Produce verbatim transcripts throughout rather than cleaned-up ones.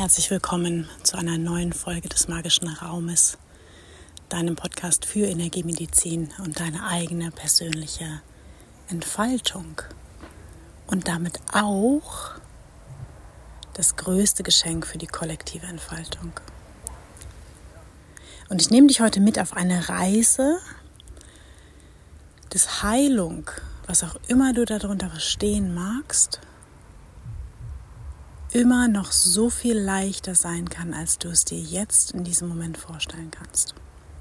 Herzlich willkommen zu einer neuen Folge des Magischen Raumes, deinem Podcast für Energiemedizin und deine eigene persönliche Entfaltung und damit auch das größte Geschenk für die kollektive Entfaltung. Und ich nehme dich heute mit auf eine Reise des Heilung, was auch immer du darunter verstehen magst, immer noch so viel leichter sein kann, als du es dir jetzt in diesem Moment vorstellen kannst.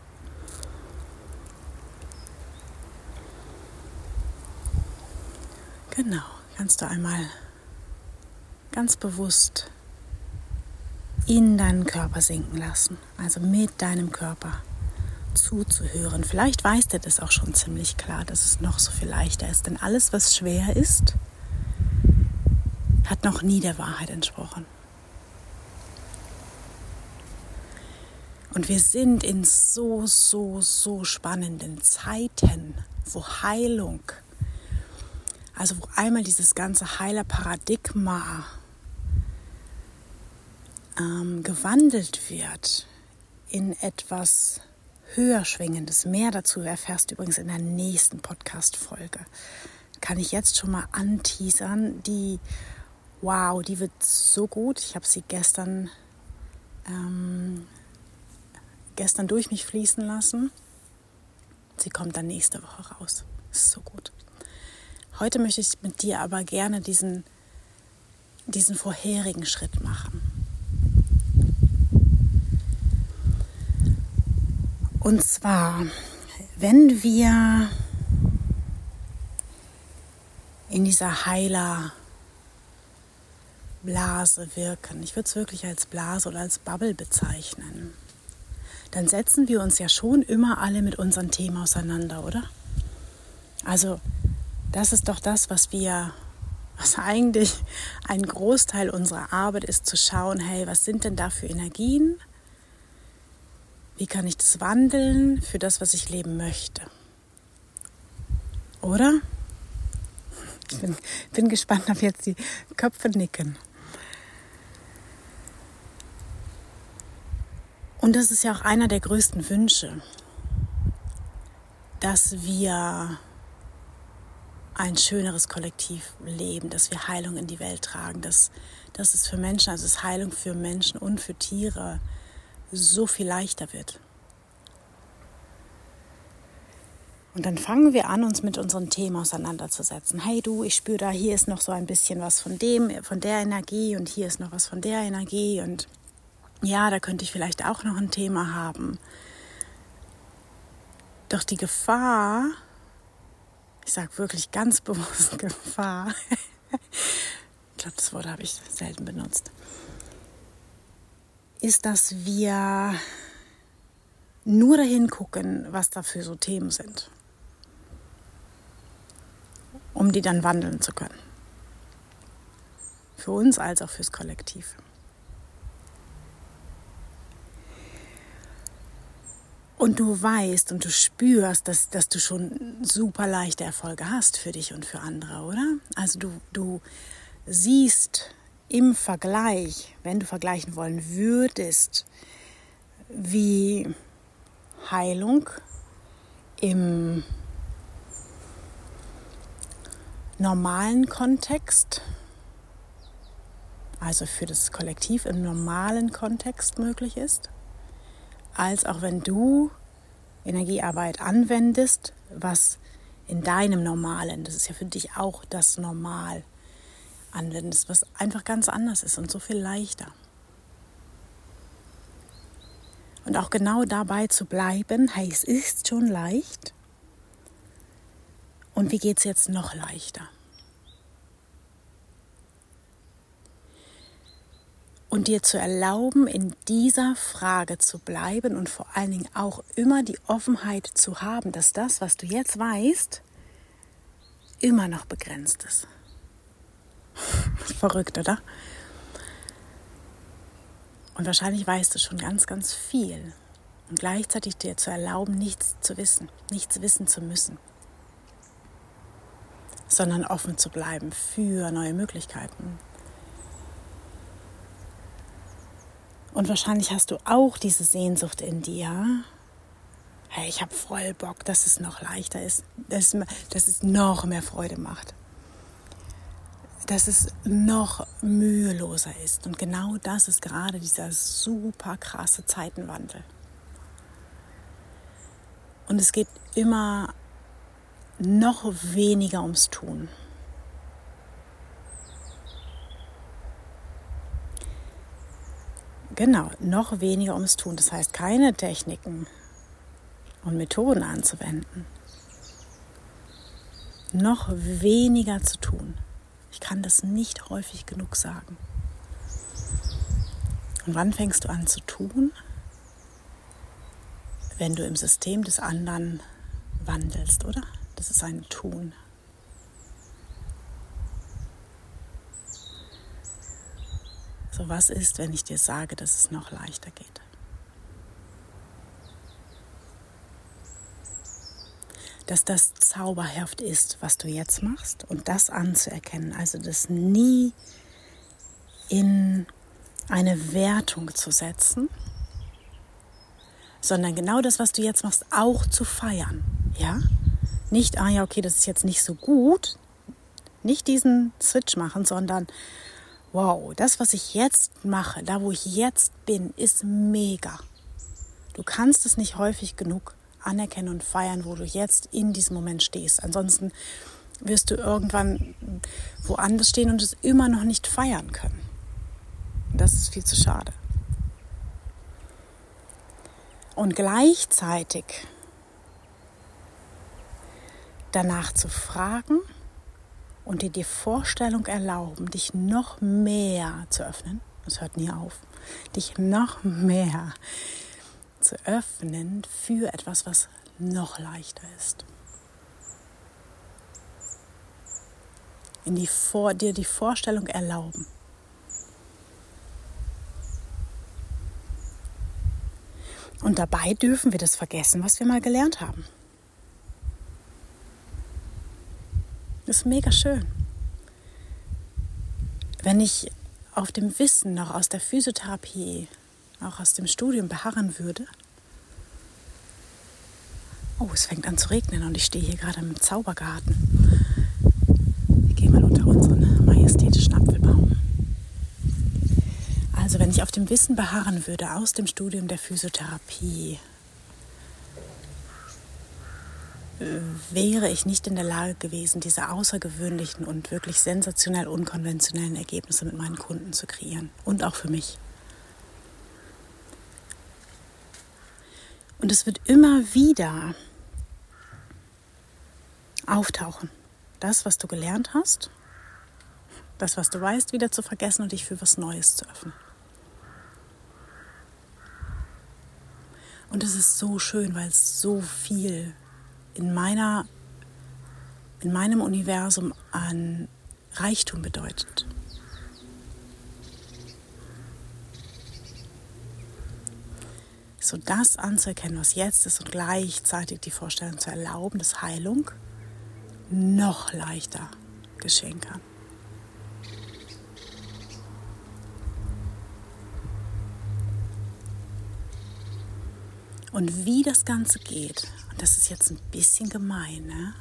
Genau, kannst du einmal ganz bewusst in deinen Körper sinken lassen, also mit deinem Körper zuzuhören. Vielleicht weißt du das auch schon ziemlich klar, dass es noch so viel leichter ist, denn alles, was schwer ist, hat noch nie der Wahrheit entsprochen. Und wir sind in so, so, so spannenden Zeiten, wo Heilung, also wo einmal dieses ganze Heilerparadigma ähm, gewandelt wird in etwas höher schwingendes. Mehr dazu erfährst du übrigens in der nächsten Podcast-Folge. Kann ich jetzt schon mal anteasern, die Wow, die wird so gut. Ich habe sie gestern, ähm, gestern durch mich fließen lassen. Sie kommt dann nächste Woche raus. Ist so gut. Heute möchte ich mit dir aber gerne diesen, diesen vorherigen Schritt machen. Und zwar, wenn wir in dieser Heiler Blase wirken, ich würde es wirklich als Blase oder als Bubble bezeichnen, dann setzen wir uns ja schon immer alle mit unseren Themen auseinander, oder? Also das ist doch das, was wir, was eigentlich ein Großteil unserer Arbeit ist, zu schauen, hey, was sind denn da für Energien? Wie kann ich das wandeln für das, was ich leben möchte? Oder? Ich bin, bin gespannt, ob jetzt die Köpfe nicken. Und das ist ja auch einer der größten Wünsche, dass wir ein schöneres Kollektiv leben, dass wir Heilung in die Welt tragen, dass, dass es für Menschen, also dass Heilung für Menschen und für Tiere so viel leichter wird. Und dann fangen wir an, uns mit unseren Themen auseinanderzusetzen. Hey du, ich spüre da, hier ist noch so ein bisschen was von dem, von der Energie und hier ist noch was von der Energie und ja, da könnte ich vielleicht auch noch ein Thema haben. Doch die Gefahr, ich sage wirklich ganz bewusst Gefahr, ich glaube, das Wort habe ich selten benutzt, ist, dass wir nur dahin gucken, was da für so Themen sind, um die dann wandeln zu können. Für uns als auch fürs Kollektiv. Und du weißt und du spürst, dass, dass du schon super leichte Erfolge hast für dich und für andere, oder? Also du, du siehst im Vergleich, wenn du vergleichen wollen würdest, wie Heilung im normalen Kontext, also für das Kollektiv im normalen Kontext möglich ist, als auch wenn du Energiearbeit anwendest, was in deinem Normalen, das ist ja für dich auch das Normal, anwendest, was einfach ganz anders ist und so viel leichter. Und auch genau dabei zu bleiben, hey, es ist schon leicht. Und wie geht es jetzt noch leichter? Und dir zu erlauben, in dieser Frage zu bleiben und vor allen Dingen auch immer die Offenheit zu haben, dass das, was du jetzt weißt, immer noch begrenzt ist. Verrückt, oder? Und wahrscheinlich weißt du schon ganz, ganz viel. Und gleichzeitig dir zu erlauben, nichts zu wissen, nichts wissen zu müssen, sondern offen zu bleiben für neue Möglichkeiten. Und wahrscheinlich hast du auch diese Sehnsucht in dir. Hey, ich habe voll Bock, dass es noch leichter ist, dass, dass es noch mehr Freude macht, dass es noch müheloser ist. Und genau das ist gerade dieser super krasse Zeitenwandel. Und es geht immer noch weniger ums Tun. Genau, noch weniger ums Tun. Das heißt, keine Techniken und Methoden anzuwenden. Noch weniger zu tun. Ich kann das nicht häufig genug sagen. Und wann fängst du an zu tun? Wenn du im System des anderen wandelst, oder? Das ist ein Tun. So, was ist, wenn ich dir sage, dass es noch leichter geht? Dass das zauberhaft ist, was du jetzt machst, und das anzuerkennen, also das nie in eine Wertung zu setzen, sondern genau das, was du jetzt machst, auch zu feiern. Ja? Nicht, ah ja, okay, das ist jetzt nicht so gut, nicht diesen Switch machen, sondern wow, das, was ich jetzt mache, da wo ich jetzt bin, ist mega. Du kannst es nicht häufig genug anerkennen und feiern, wo du jetzt in diesem Moment stehst. Ansonsten wirst du irgendwann woanders stehen und es immer noch nicht feiern können. Das ist viel zu schade. Und gleichzeitig danach zu fragen und dir die Vorstellung erlauben, dich noch mehr zu öffnen, das hört nie auf, dich noch mehr zu öffnen für etwas, was noch leichter ist. In die Vor- dir die Vorstellung erlauben. Und dabei dürfen wir das vergessen, was wir mal gelernt haben. Das ist mega schön. Wenn ich auf dem Wissen noch aus der Physiotherapie, auch aus dem Studium beharren würde. Oh, es fängt an zu regnen und ich stehe hier gerade im Zaubergarten. Ich gehe mal unter unseren majestätischen Apfelbaum. Also wenn ich auf dem Wissen beharren würde aus dem Studium der Physiotherapie, wäre ich nicht in der Lage gewesen, diese außergewöhnlichen und wirklich sensationell unkonventionellen Ergebnisse mit meinen Kunden zu kreieren. Und auch für mich. Und es wird immer wieder auftauchen. Das, was du gelernt hast, das, was du weißt, wieder zu vergessen und dich für was Neues zu öffnen. Und es ist so schön, weil es so viel in meiner, in meinem Universum an Reichtum bedeutet. So das anzuerkennen, was jetzt ist, und gleichzeitig die Vorstellung zu erlauben, dass Heilung noch leichter geschehen kann. Und wie das Ganze geht, und das ist jetzt ein bisschen gemein, ne?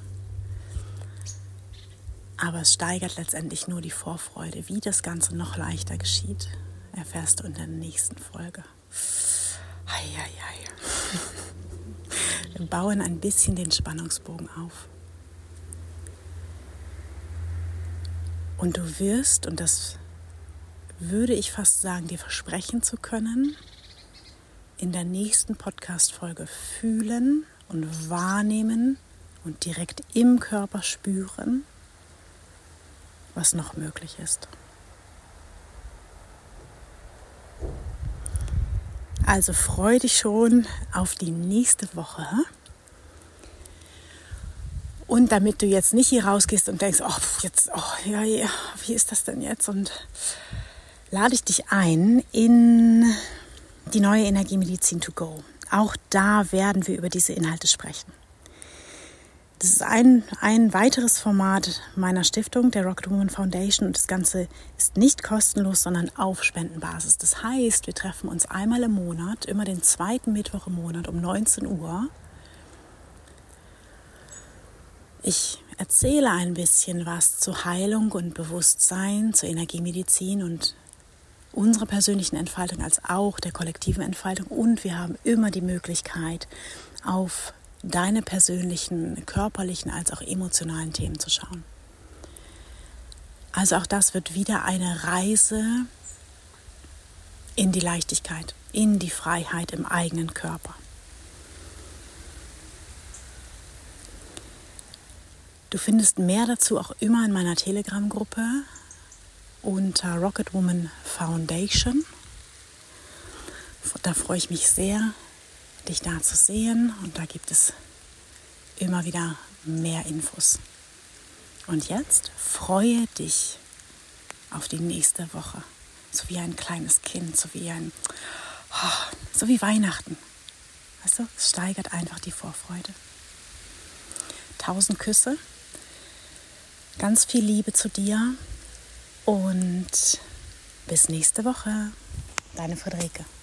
Aber es steigert letztendlich nur die Vorfreude. Wie das Ganze noch leichter geschieht, erfährst du in der nächsten Folge. Eieiei. Wir bauen ein bisschen den Spannungsbogen auf. Und du wirst, und das würde ich fast sagen, dir versprechen zu können, in der nächsten Podcast-Folge fühlen und wahrnehmen und direkt im Körper spüren, was noch möglich ist. Also freu dich schon auf die nächste Woche. Und damit du jetzt nicht hier rausgehst und denkst, oh, jetzt, oh, ja, ja, wie ist das denn jetzt? Und lade ich dich ein in die neue Energiemedizin to go. Auch da werden wir über diese Inhalte sprechen. Das ist ein, ein weiteres Format meiner Stiftung, der Rocket Woman Foundation. Und das Ganze ist nicht kostenlos, sondern auf Spendenbasis. Das heißt, wir treffen uns einmal im Monat, immer den zweiten Mittwoch im Monat um neunzehn Uhr. Ich erzähle ein bisschen was zu Heilung und Bewusstsein, zur Energiemedizin und unserer persönlichen Entfaltung als auch der kollektiven Entfaltung. Und wir haben immer die Möglichkeit, auf deine persönlichen, körperlichen als auch emotionalen Themen zu schauen. Also auch das wird wieder eine Reise in die Leichtigkeit, in die Freiheit im eigenen Körper. Du findest mehr dazu auch immer in meiner Telegram-Gruppe unter Rocket Woman Foundation. Da freue ich mich sehr, dich da zu sehen, und da gibt es immer wieder mehr Infos. Und jetzt freue dich auf die nächste Woche, so wie ein kleines Kind, so wie ein, oh, so wie Weihnachten. Weißt du, es steigert einfach die Vorfreude. Tausend Küsse, ganz viel Liebe zu dir und bis nächste Woche. Deine Friederike.